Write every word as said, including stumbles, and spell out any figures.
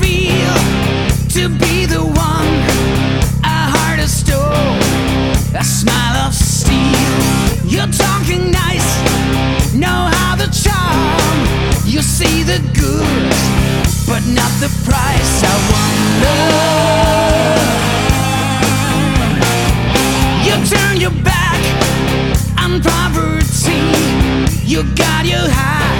feel to be the one? A heart of stone, a smile of steel. You're talking nice, know how to charm. You see the good, but not the price. I wonder. You turn your back on poverty. You got your high